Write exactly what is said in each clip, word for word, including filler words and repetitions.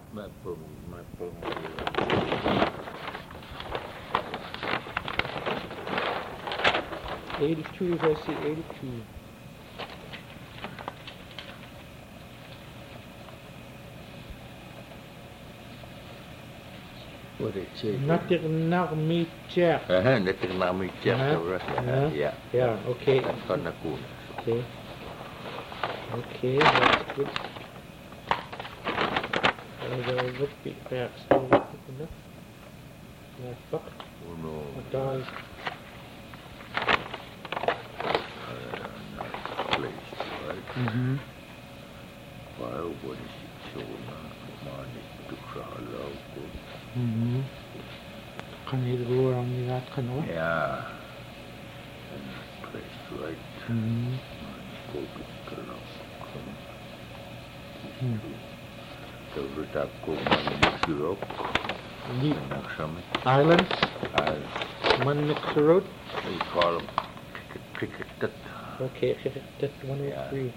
Mapung, mapung. eighty-two, if I see eighty-two. What did it say? Natirnar Mitcher. Uh-huh, natirnar Mitcher. Uh-huh. Yeah. Yeah, okay. That's gonna cool. Okay. Okay, that's good. I'll look bit back still enough. Yeah, fuck. Oh no. What dies? Nice place, right? Mm-hmm. Wow, what is it so money to crawl out? Mm-hmm. Kan je er aan die raad gaan hoor? Yeah. And that place, right? Mm-hmm. Go to Kerala. Mm. The Ritako Manixurok. Die Naxami. islands, As Manmixer Road. they call them, cricket. Okay, that's one oh three.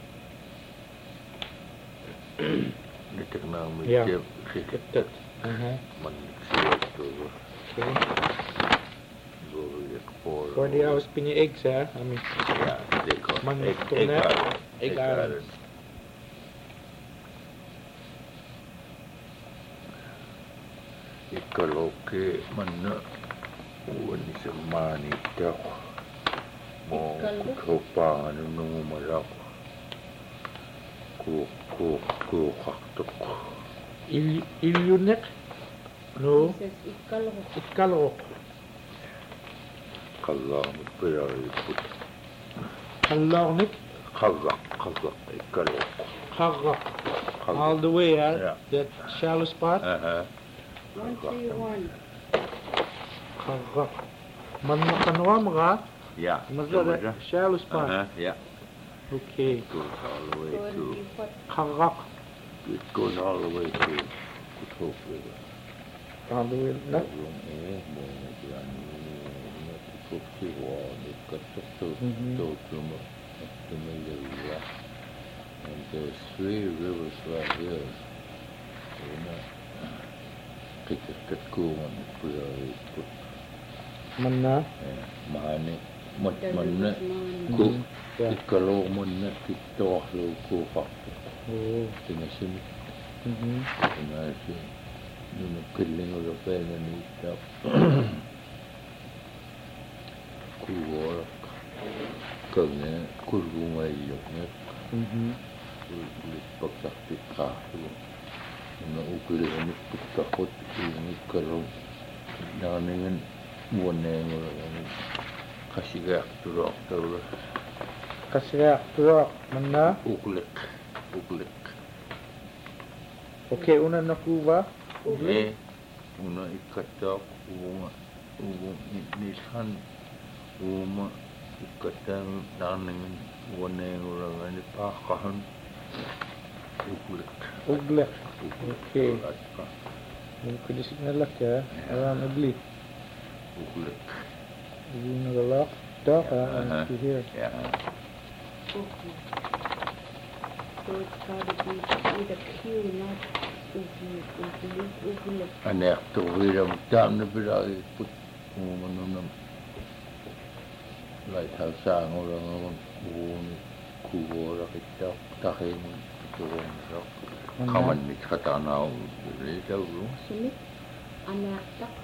Natirnar Yeah. Mitcher. Cricket. Uh-huh. Manixurok over. Okay. Go like four. forty hours spinning eggs, huh? I mean, Yeah, they call Man- egg, Egg egg Island. island. Egg Island. Ikaloke mana uani semani tak mo kopa anu malak ku ku ku haktok Il Ilunek? No. He says Ikalho. Ikalrok. kallah mutpayari put Kallarnik. kazak kazak ikalok Karrak. All the way, huh? Yeah. That shallow spot? aha One three one. Karrak. Man makanwa mga? yeah Mazda shallow spot. uh-huh yeah Okay. it goes all the way to What? Karrak. it goes all the way to Kutuk River. All the way. No? Yung eh, mo yan natukok si Juan, ikatok to Mhm. to to mo to Malaysia, and there's three rivers right here. You know, kikat kuman puyari put Man na? mahani mat The man na river's mine. ku Yeah. ikalo man na kitoh lo ku pak Oh. tinasim Mm-hmm. tinasi yung kiling ulo pa na nita kuwar kanya kurunga yok na Mm-hmm. ulit pagsakti ka na ukli ni tukakot ni karong naningan muaneng ulo kasiga turok turok Kasya, turok. Man na? uklik uklik Okay, una na kuba. eh una ikatak uma uma nisan uma ikatang naningan muaneng ulo ni pakahan uklik Uglek. Okay. uklik Yung kudisik na lak ya. Around ugly. uklik Yung nagalak. Dark, huh? Uh-huh. And to here. yeah Okay. So it's gotta be with a Q, not Ugly, Ugly, Ugly. anak tu wiram tam na bilay put mo manunam lai thao sang orang orang uun kuwara kita tahin tuon rak kaman ni katanaw le daw Sumit, anak tak,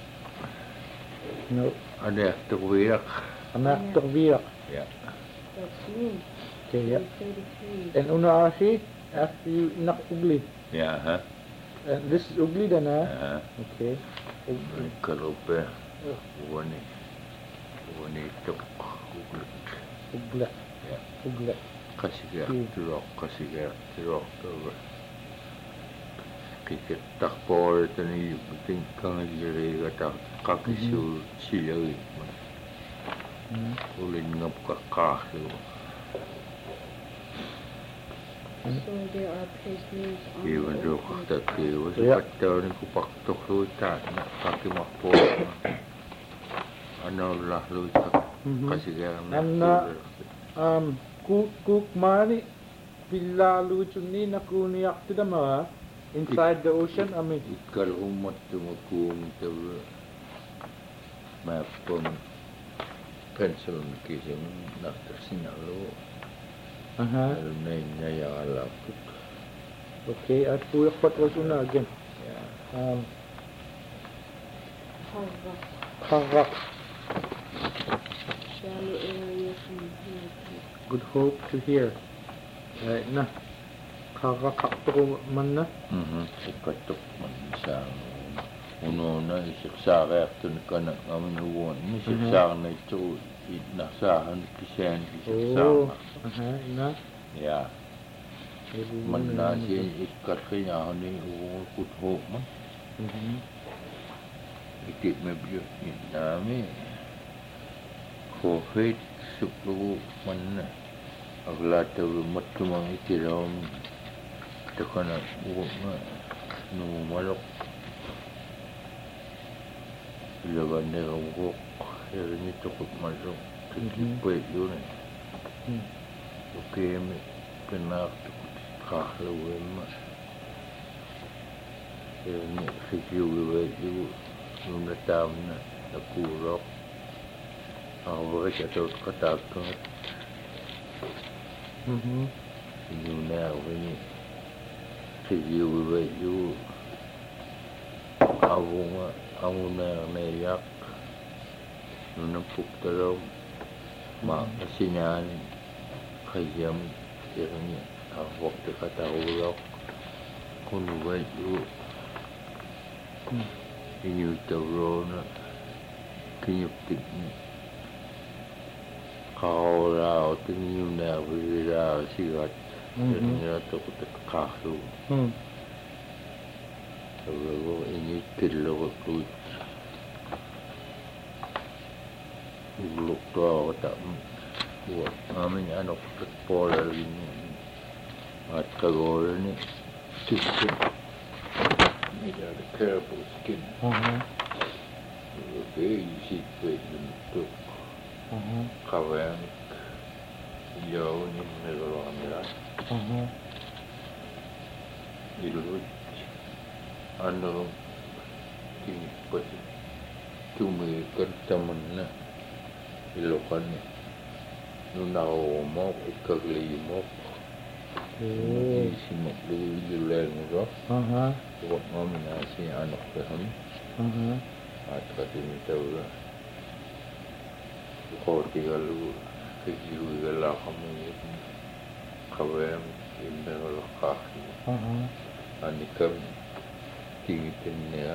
No. anak tu wirak Anak terbiak. ya that's you. Okay, yeah. thirty-three. And una asi, after you nak ugly. ya ha And this is ugly then, huh? ha Okay. Ugly. kalau pe wani wani tok uklik Ugly. ya Ugly. kasiga Hmm. turok kasiga turok turok kikit tak por tani ting kang jere gata kakisu siloi Mm. ulin ngap ka ka So there are prisoners on even the do open ta ke was Yeah. patter ni ku pak tok lu ta na kakimak po ano lah lu ta Mhm. kasiga Anna- Um, kuk kuk mani pilla lucu ni nakuniak tidak mah. inside the ocean? I mean, Ikkal hummat tumakum tawa mapum pencil kisam naktasinalo. uh-huh. Alunay nayalapuk. Okay, at what was una again? Yeah. Um, Harra. Karak. Shallow area from here to Good hope to hear. Right na. Karakakto man na. Mhm. Ikatok man sa uno na isiksara tun kana amin uwon. Isiksara na ito nasahan kisen Oh, isiksara. uh-huh, na. Yeah. Man na siya ikat kaya ni uwon kutho man. Mhm. Ikit me biyo nami. Covid sepuluh man. Agla tahu matumang ikiram. Takana uwon na numalok. Ilaban na uwok. Pero nito kut masok. Kikipay yun eh. Hmm. Okay, me pinaktukot kahlawin ma. Pero ni sikiwiway yung yung natam na nakurok. Ako bakit ito katakot. Mhm. Yung na ako ni sikiwiway yung ako nga ako na naiyak. Nung napukta ma kasinyan kayam kiranya awak kata ulok kunuway yu inyu tawrona kinyuptik ni kaurao tinyu na wirao sigat kiranya takut kaklu Hmm. tawrago inyu kilo kuch ulok to tak buat amin anak pola ini at kagol ni skin ni ada careful skin Uh-huh. okay you see wait untuk Uh-huh. kawan jauh ni melalui amira Uh-huh. itu anu ini pasti cuma kerjaman na ilokan ni nunaw mo ikagli mo Oh. isi mo lu yulen mo Uh-huh. buat mo na si anak paham Uh-huh. at katin tawa ko tigalu kiyu gala kami kawem inda wala kahi Uh-huh. anikam tingitin niya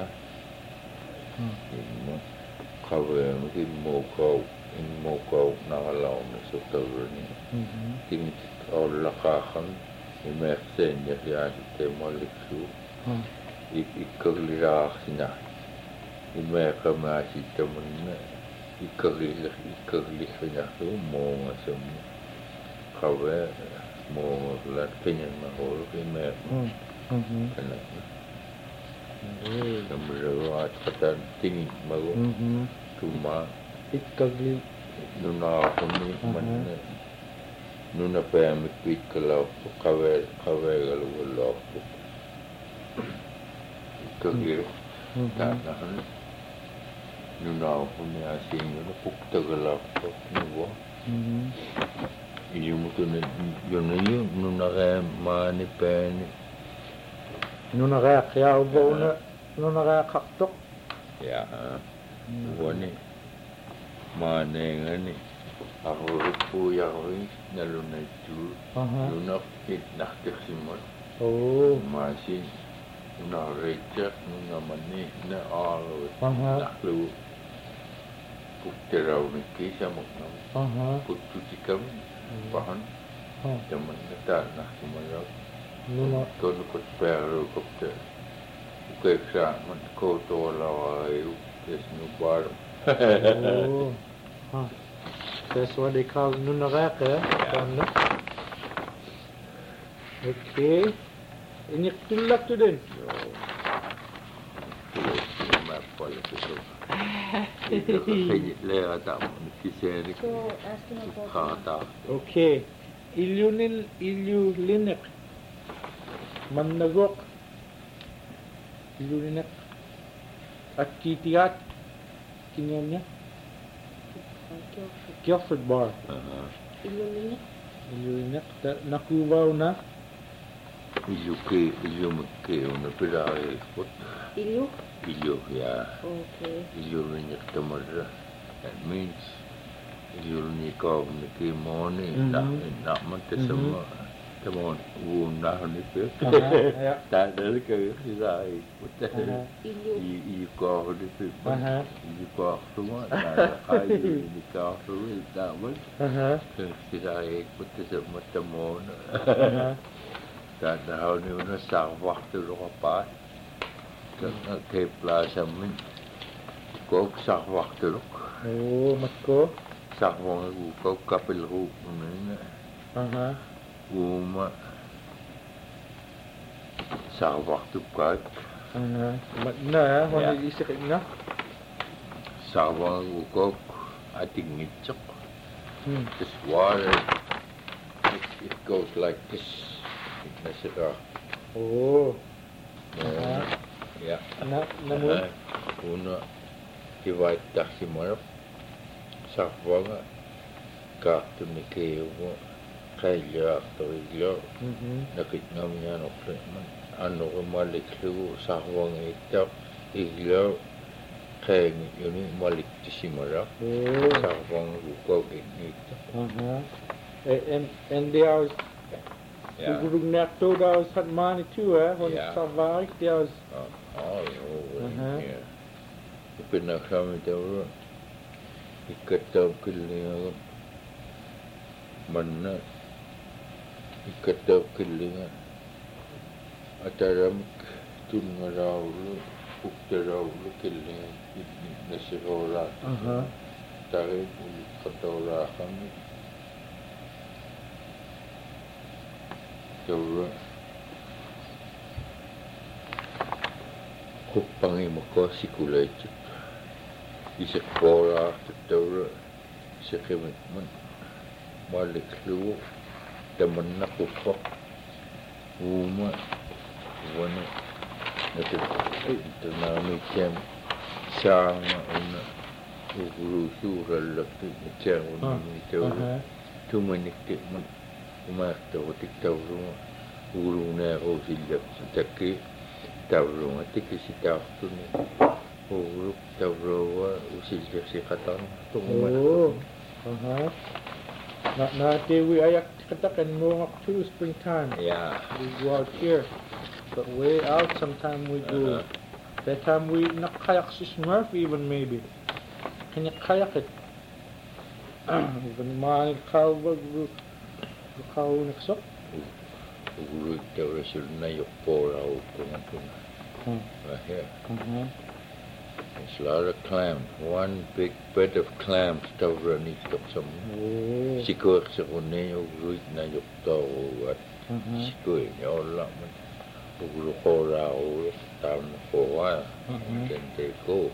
mo kawem in mo ko in mo ko nakalaw na sa tawa niya Mhm. tingit o lakakan imersen niya siya ite moliksu Huh. ikaglirak siya imerka masi taman na ikaglik ikaglik niya so mo nga sa mo kawe mo lat kanyan mahol imer Hmm. Mhm. kana Oh. namrawa at katan tingit mago Mhm. tuma Ikagli. nuna ako ni man Mhm. na nuna pa yung mikwit ka lang po kawe kawe galuwa po ikagiro Mhm. tanahan nuna ako ni asin yun pukta ka lang po nuwa Mhm. iyo mo to na yun na yun nuna kaya mani pen Nuna kaya kaya ubo na nuna kaya kaktok. ya nuwa ni mani nga ni ako po yakoy nalunay tu Uh-huh. nuna kit naktisimot Oh. masih na reject nunga mani na alo Uh-huh. naklu pukteraw ni kisa mo na Uh-huh. puttu tikam pahan Huh. jaman nata na sumaya Nuna. ko no ko pero ko te ko eksa man ko to la ayu es no bar Oh. Huh. That's what they call nuna kaya. Yeah. Okay. Ini tulak tu din. ma pala ko le ata kiseri So, asking about khata Okay. Ilyunil ilyulinek. Mannagok. Iluninak. At kitiat. Kinyan niya. Guilford Bar. Uh, Iluninak. Iluninak. Nakuvaw na. Iluke, ilumuke, una pidari put. Ilu? Ilu, yeah. Okay. Iluninak tamadra. That means iluninak of Niki morning, not not Montesamo. Come on, wound down the pit. That does go his eye. What the hell? You call the pit. You call the one. I you call the real that one. His eye put this up with the moon. That the how you know, start walk to the apart. That tape plus a minute. Go, start walk to look. Oh, must go. Start walk, go, couple hoop. Uh huh. Uma sa waktu kat uh na wala isik na sa waktu ating ngitsok hmm. This water it, it goes like this nasira oh uh, yeah na namun uh, una divide taxi marap sa wanga kartu ni kayo kaya to'ilo nakit namin yan ano ko maliklo sa huwang ito iglo kaya yun yung malikti si Marak sa huwang lukaw ito and and they are gurung nekto da was hat mani too eh when sa vaik they was all over yeah pinakami daw ikataw kilingan mana ikataw kilingan ataram tun ngarawlo uktarawlo kilingan nasirora tayo katawra kami tawra kupangi mo ko si kulay chit isip kora tawra sa commitment maliklo daman na kupok uma wana natin ito namin siyam siyang una ugurusura lakit na siyang una ito tumanikit man umakta o tiktawro uru na o silap sa taki tawro nga tiki si tawto ni uru tawro o silap si katang oh aha na na we ayak katakan mo up to springtime yeah we go out here but way out sometime we go uh-huh. That time we not kayak si Smurf even maybe can you kayak it even man cow cow next up uru tawro sul na yok pora o kung right here uh-huh. There's a lot of clams. One big bed of clams tawra ni tok some. Sikor sa kunay uruit na yukto at sikor niya wala man. Ugro ko rao tam ko wa. Then they go.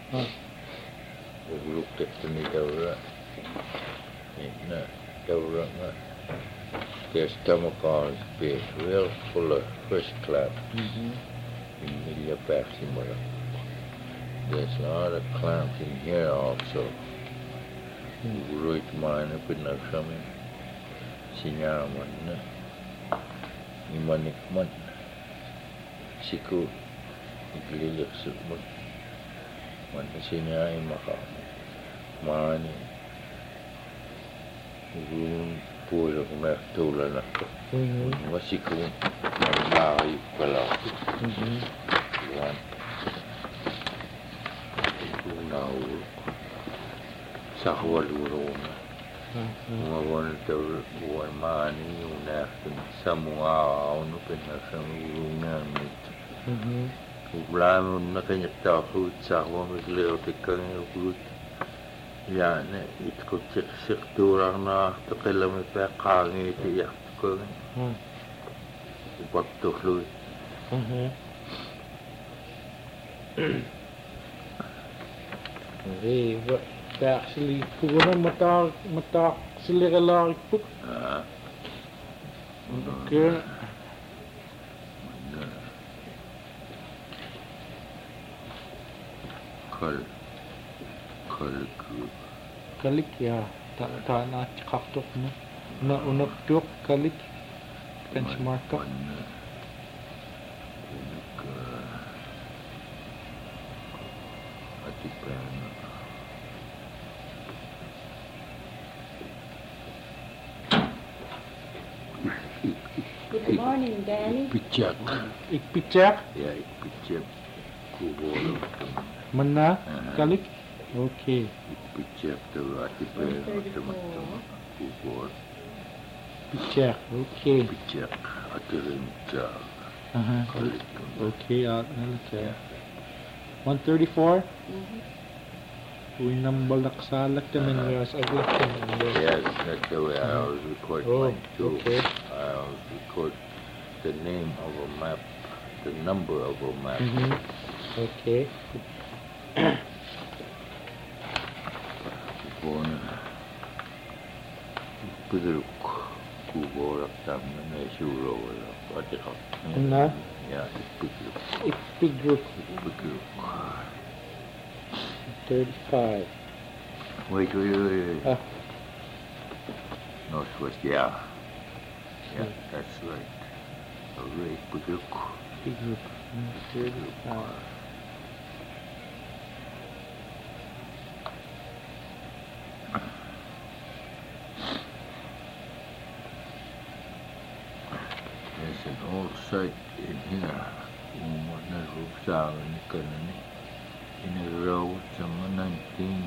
Ugro kito ni tawra. Na tawra nga. Their stomach is big, real full of fresh clams. In Milia Baximara. There's a lot of clams in here also. Uruit mine up in the coming. Sinyaman na. Imanik man. Siku. Iglilik sukman. Man sinyay maka. Mani. Urun puro kumertula na ko. Masiku. Manay pala. One. Now, sa waluro na. Mga wana tayo, buwan mani, yung naftin, sa mga ano, pinasang urungan nito. Wala mo na kanya takot sa ako, magleo, tikang yung kurut. Yan, ito ko tsik-sik turang na, ito kailang may pakangi, ito yak ko. Ipagtukloy. Hey, but actually, puro mata mata sila kalaki po. Ah. Okay. Kal. Kalik. Kalik, ja. Ta ta na kaktok na. Na unak tuk kalik. Benchmark ka. Good morning, Danny. Picak. Ik picek. Ya, ik picak. Kubur. Mana kalik. Okay. Ik picak tu ati pera teman-teman. Kubur. Picek. Okay. Picak. Ati rinca. Uh-huh. Kalik. Okay, out na lang. one thirty-four. We nambalak salak naman yung aglat naman. Yes, that's the way I always record Oh, mine too. okay. I always record the name of a map, the number of a map. Mm-hmm. Okay. Kung pagiruk kuborak tama na isuro wala. Pati ka. Na? Yeah, pagiruk. Ik pigroup Pagiruk. thirty-five. Wait, wait, wait. Ah. Northwest, yeah. Yeah, that's right. Alright, pagiruk. Pigroup thirty-five. There's an old site in here. Kung naroon sa akin ni Kanani. Inagarawat sa mga nineteen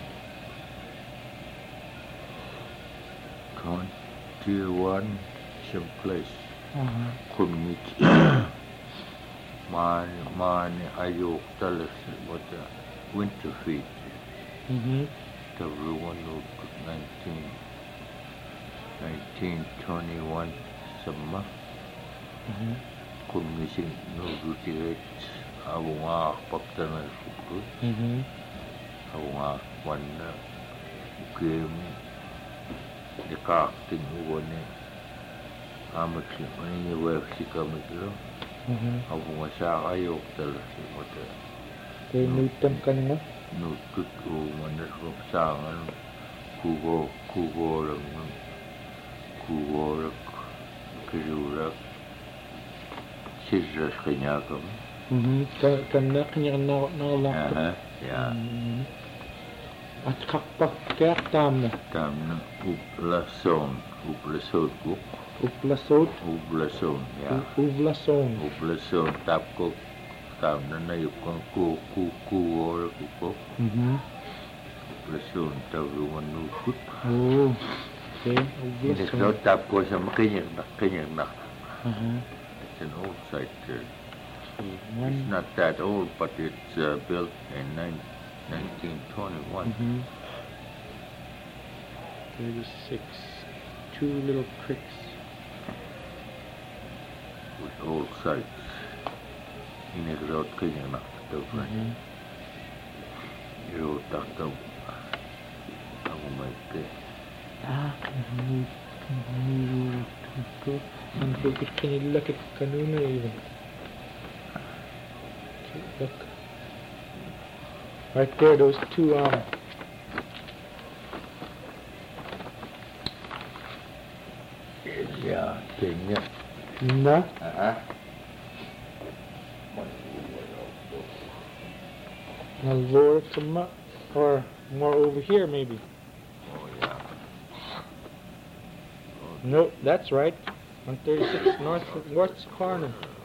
twenty-one someplace. Uh-huh. Community. Mani, mani ayok talas what the winter feet. Mm-hmm. Everyone of nineteen nineteen twenty-one sama. Mm-hmm. Commission no duty abu nga paktanan sukut. Mm-hmm. Abu nga wana game dekakting uwane amakli mani wefsi kamiklo. Mm-hmm. Abu nga sa ayok talas what Kay nutam ka nga. nutut o manasok sangan kugo kugo lang kugo rak kijurak sisras kanya kam Mm-hmm. Ka kana kanya na na laptop. aha ya Mm-hmm. At kakpak kaya tam na. tam na ublason ublason ko Uplasot. ublason ya Uvlason. ublason tap ko tam na na yung ku ku kugo rak ko Mm-hmm. ublason taruan nutut Oh. Okay. ini Uvlason. so tap ko sa makinyang na kinyang na Uh-huh. it's an old site there. Okay. It's One. not that old, but it's uh, built in nineteen twenty-one. Mm-hmm. thirty-six. Two little creeks. With old sites. Inegrat kanya na daw pa. Mm-hmm. Iro taktaw. Ako may ke. Ah, kanina. Kanina. Kanina. Ang bukit kanila kit kanuna even. Okay, look. Right there, those two, um, Yeah, kanya. na, Uh-huh. na lower some, up, or more over here maybe. Oh, yeah. Nope, that's right. one thirty-six north, north corner.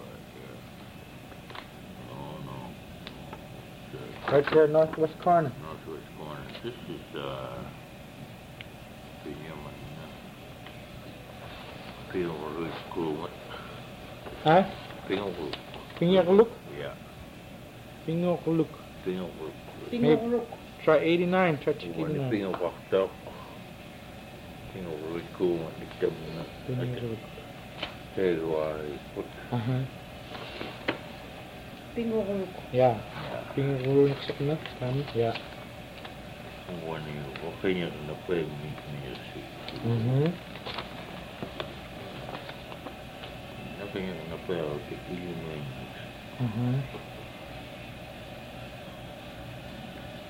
No, no. Right there, northwest corner. Northwest corner. This is, uh, Pinyaman na. Pinyaman School. Huh? Pinyaman. Pinyakuluk? Yeah. Pinyakuluk. Pinyaman. Pinguruk. Try eighty-nine, try check Wani eighty-nine. pinawaktak. Pinawak ko manikam na. Pinyakuluk. February. Put. Uh-huh. Pinguruk. Yeah. Pinyakuluk sa na? Tama? Yeah. Wani okay niya na payment music. Mm-hmm. Napingin na payment yun na yun. Mm-hmm.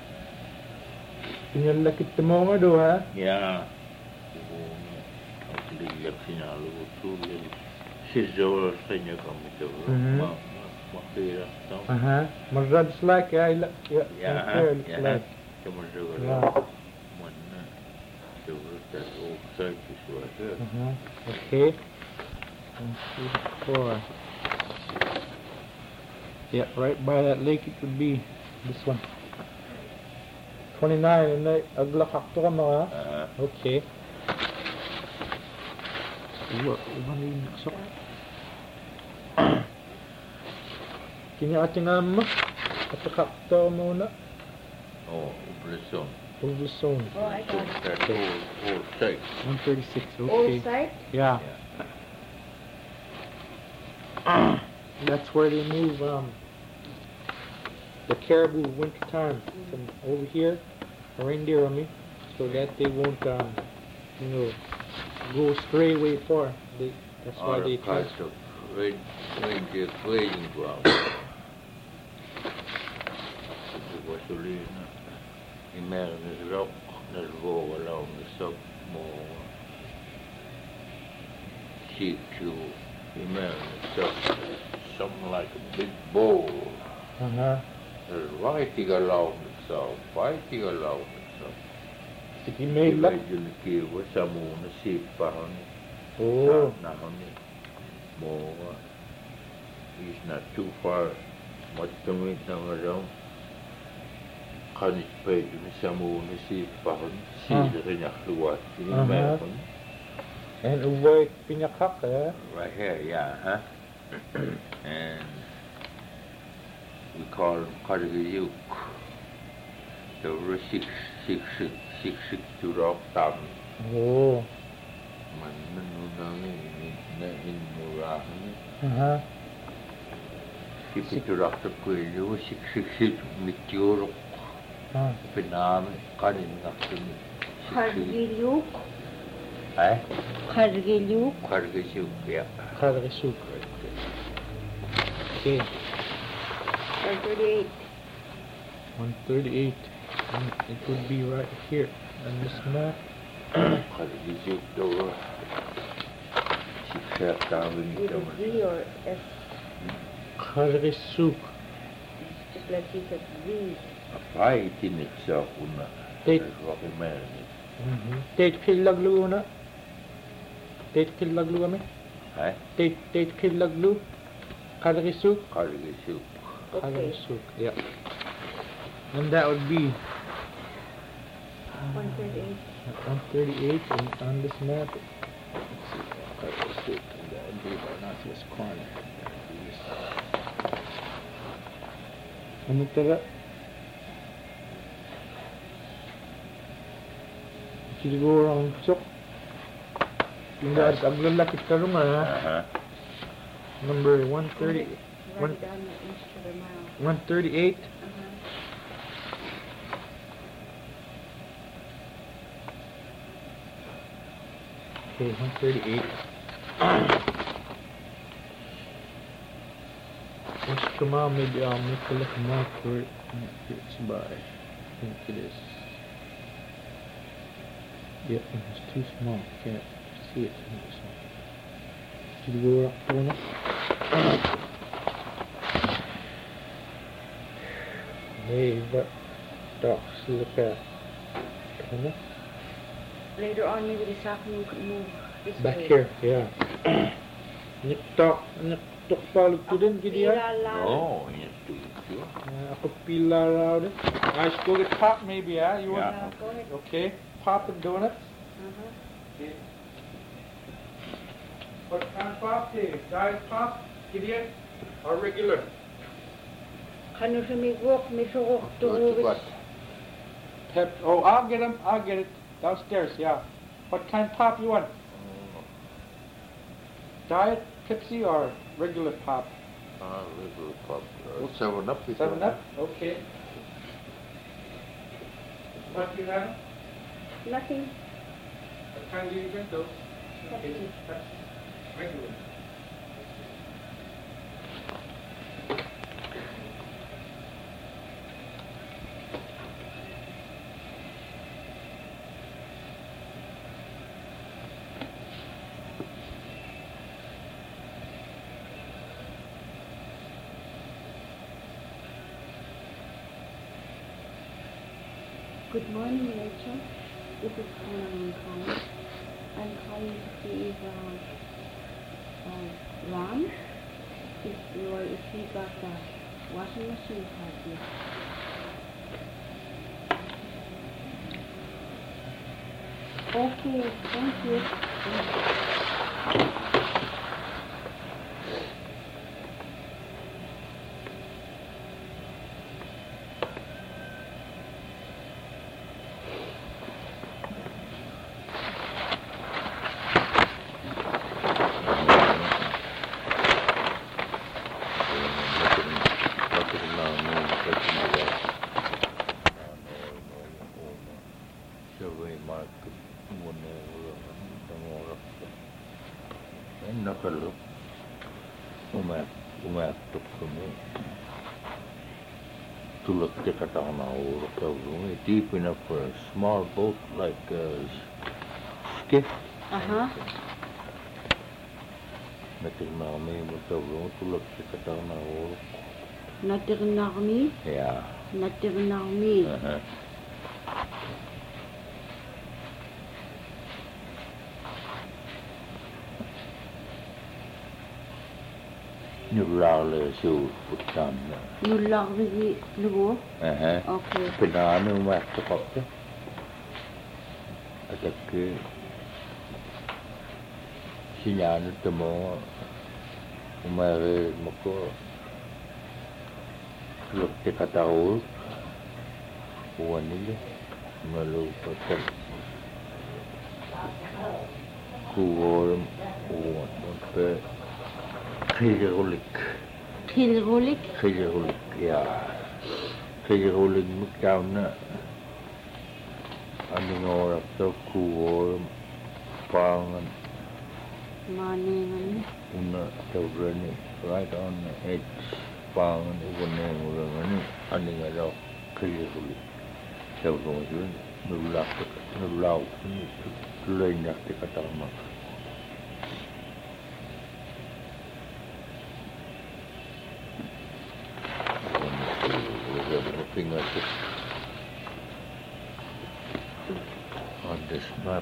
Pinalakit mo nga do, ha? Ja. Gewoon als lille finale toe. Scissor zijn je kan met de Mhm. maar maar weer dan. Uh-huh. Marad's like, yeah, I like, yeah, Ja, okay, ja. like. Je moet zo Ja. wel. Maar zo dat ook zeker zo. Uh-huh. Okay. One, two, four. Yeah, right by that lake it would be this one. twenty-nine and I aglakak to ka mga. Uh, Okay. Iwa, iba na yung naksok. Kiniatingan mo. Atakak to muna. oh, op de zon. Over zone. Oh, I got it. Dat all all zeker. one thirty-six, Old okay. side? Yeah. Ja. That's where they move um the caribou winter time from over here, reindeer on me, so that they won't um you know go stray way far. They that's why they try. Kind of when when the grading ground. Det var så lyna. I märnes rock när det var along the sub more. Sheep to i märnes up something like a big bowl. Uh-huh. There's writing along itself, writing along itself. Sige may luck. Imagine kiwa sa muna sipahan. Oh. More. He's not too far. Much to meet them around. Kan ik pwede met sa muna sipahan. Sila rin akluwat. Uh-huh. And avoid pinakak, eh? Right here, yeah, huh? And we call him Kargayuk. The six six six six six to rock down. Oh. Man menunang na in murahan. Uh-huh. Si to rock the kuyo six six six meteor. Ah. Pinami kanin naktin. Kargilyuk? Eh? Kargilyuk? Kargayuk, yeah. Kargasuk. Okay. one thirty-eight. one thirty-eight. And it would be right here on this map. Kargayuk daw. Six seven With a V or S? Kargasuk. Just like you said, V. Vai tinitsa kuna. Tate. Rocky Mary. Mm-hmm. Tate Killaglu una. Tate Killaglu kami. Eh? Tate Tate Killaglu. Kargasuk. Kargayuk. Okay. Kargasuk. Yeah. And that would be one thirty-eight. one thirty-eight on, on this map. Let's see. Kargasuk. And that would be the northwest corner. Ano tara? Siguro ang sok. Yung dahil aglalakit ka rin nga. Uh-huh. Number one thirty, Write it down the inch to the mile. one thirty-eight. Uh-huh. Okay, one thirty-eight. Let's come out, maybe I'll make a little mark for it. It's by, I think it is. Yep, it's too small. Can't see it. Should we go up one? Hey, but docs look at. Ano? Later on, maybe this afternoon we could move this Back way. here, yeah. Niktok, niktok palog to din, gidi yan. No, yes, do it. Sure. Uh, ako pila raw din. I should go get pop maybe, yeah? You want? Yeah, go ahead. Okay, pop and donuts. Uh-huh. Okay. What kind of pop is? Diet pop, gidi yan? Or regular? Kano siya may walk, may surok to Go to move what? it. Pep. Oh, I'll get them. I'll get it downstairs. Yeah. What kind of pop you want? Diet, Pepsi, or regular pop? Ah, little pop. Uh, seven up. is Seven that? up. Okay. What you have? Nothing. What kind do you drink those? Pepsi. Pepsi. Regular. Good morning, Rachel. This is Caroline calling. I'm calling to see if um, um, Ron, if, or if he got the washing machine part yet. Okay, thank you. Thank you. Nakalup, umat, umat tukumi. To look at down our room, deep enough for a small boat like a skiff. Uh huh. Natirnami room to look at down our. Natirnami? Yeah. Natirnami. Uh huh. Nulale siu putan. Nulale lugo? Uh-huh. Okay. Pinano mat kapte. Atake sinyano temo umare mako lukte katao uanile malu patel kuor uan pe Khilirulik. Khilirulik? Khilirulik, ja. Khilirulik mukjauna. Aningora to kuor pangan. Maningan. Una tavrani right on the edge. Pangan uwane urangani aningara khilirulik. Tavrani nulak nulaw tulenyak tikatamak. Fingertip on this map.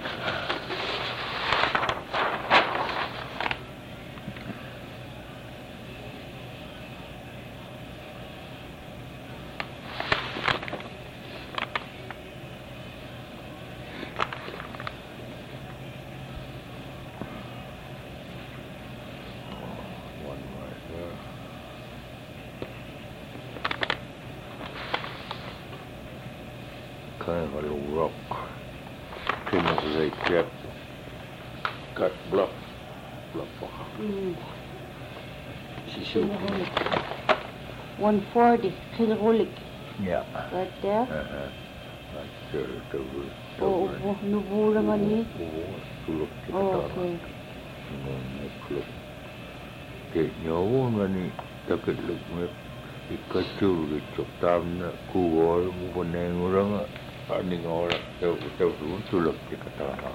One right there. Kind of a little rock. Too much as they kept. Cut bluff. Bluff. Mm. She shoot. one forty. Khilirulik. Yeah. Right there? Uh-huh. Right there. The root. Oh, oh, nubulangan ni. Tulok kita Oh, tara. okay. Tulok. Kaya nyawa nga ni takit lagmip. Ikachul gicok tam na kuwar mo pa na yung orang aning orang taw taw doon tulak di katama.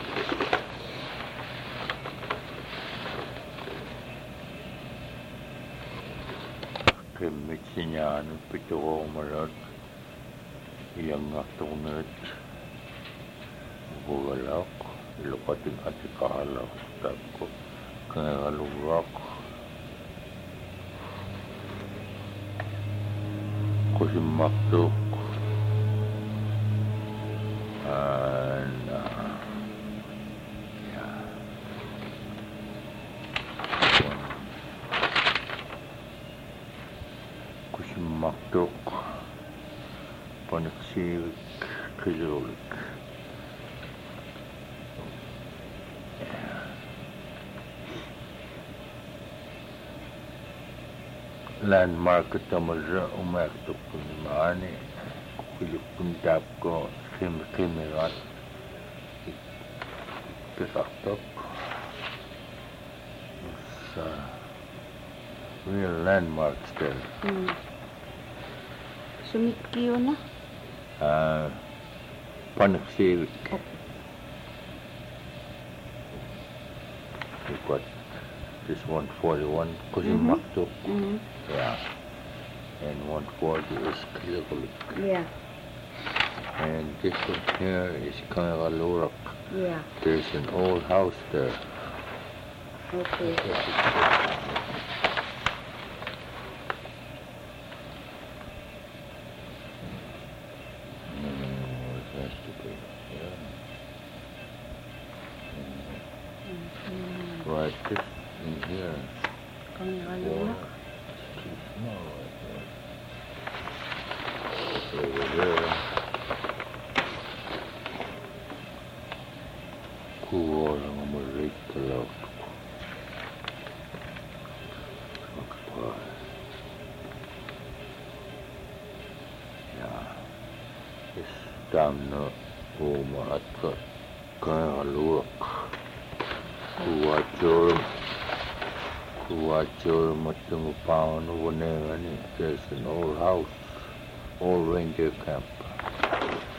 Kemit siya ng pito ko marat iyang atunat bugalak ilukating atikalak tab ko kaya alurak Kusimaktuk and uh, yeah Kusimaktuk Panaksivik Khilirulik landmark tamalra umaktuk kunimani kulipuntap ko kim kimirat ikaktok sa real landmarks there. Mm. Sumikyo na? Uh, Panaksivik. Okay. We've got this one forty-one Kusimaktuk. Mm-hmm. Yeah. And one forty is Khilirulik. Yeah. And this one here is Kangalurak. Yeah. There's an old house there. Okay. Mm, it has to be, yeah. Mm-hmm. Right, this in here. Kangalurak. It's too small right there. Over there. Kuola on riittää. Ja stanna uuma atka Kangalurak. Kuwachor Kuwachor matungu paano wanengani. There's an old house, old reindeer camp.